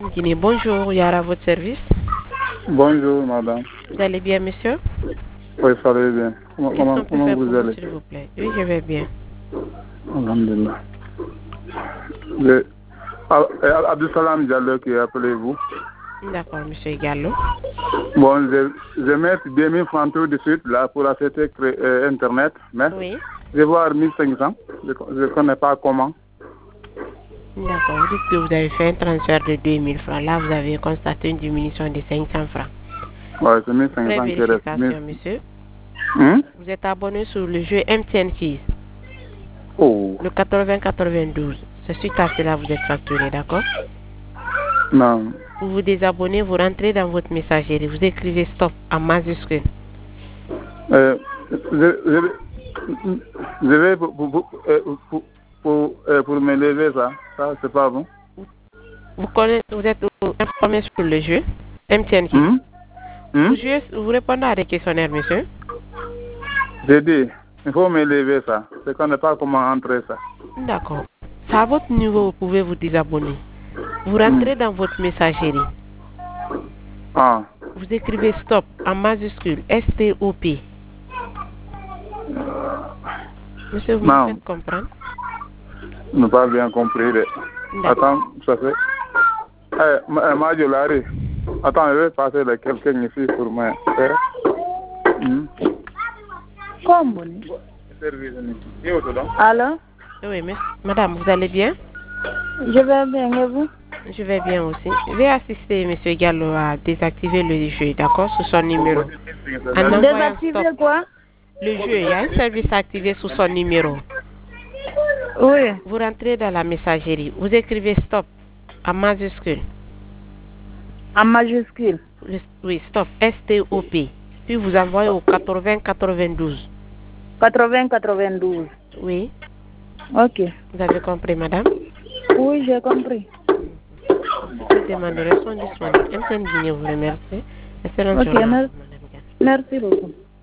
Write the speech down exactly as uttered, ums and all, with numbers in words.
Guinée, bonjour, Yara, à votre service. Bonjour, madame. Vous allez bien, monsieur? Oui, ça va bien. Comment, comment, comment vous allez? S'il vous plaît. Oui, je vais bien. Alhamdulillah. Abdou Salam Diallo qui appelez-vous. D'accord, monsieur Gallo. Bon, je, je mets deux mille francs tout de suite là pour acheter euh, Internet, mais oui. je vais voir mille cinq cents. Je ne connais pas comment. D'accord, vous dites que vous avez fait un transfert de deux mille francs. Là, vous avez constaté une diminution de cinq cents francs. Oui, c'est mille cinq cents qui reste. Vérification, monsieur. Hum? Vous êtes abonné sur le jeu M T N Keys. Oh. Le quatre-vingts quatre-vingt-douze. C'est suite à cela vous êtes facturé, d'accord? Non. Vous vous désabonnez, vous rentrez dans votre messagerie, vous écrivez stop en majuscule. Euh, je, je, je vais pour, pour, pour, pour, pour, pour me lever ça. Ça, c'est pas bon. Vous connaissez, vous êtes informé sur le jeu M T N Keys. Hum? Hum? Vous, jouez, vous répondez à des questionnaires, monsieur? J'ai dit, il faut me lever ça. Je ne connais pas comment entrer ça. D'accord. C'est à votre niveau, vous pouvez vous désabonner. Vous rentrez mmh. dans votre messagerie. Ah. Vous écrivez stop en majuscule, S T O P. Monsieur, vous non. me faites comprendre? Je n'ai pas bien compris. Attends, ça fait... Eh, Madio Larry. Attends, je vais passer de quelqu'un ici pour moi. Hmm. Comment? Allô? Oui, mais madame, vous allez bien? Je vais bien, et vous? Je vais bien aussi. Je vais assister M. Gallo à désactiver le jeu, d'accord, sur son numéro. En désactiver quoi? Le jeu, il y a un service activé sur son numéro. Oui. Vous rentrez dans la messagerie, vous écrivez stop en majuscule. En majuscule? Le, oui, stop, S T O P. Puis vous envoyez au quatre-vingts quatre-vingt-douze. quatre-vingts quatre-vingt-douze. Oui. Ok. Vous avez compris, madame? Oui, j'ai compris. Je demanderai son disponible. M T N Guinée vous remercie. Ok, merci. Merci beaucoup.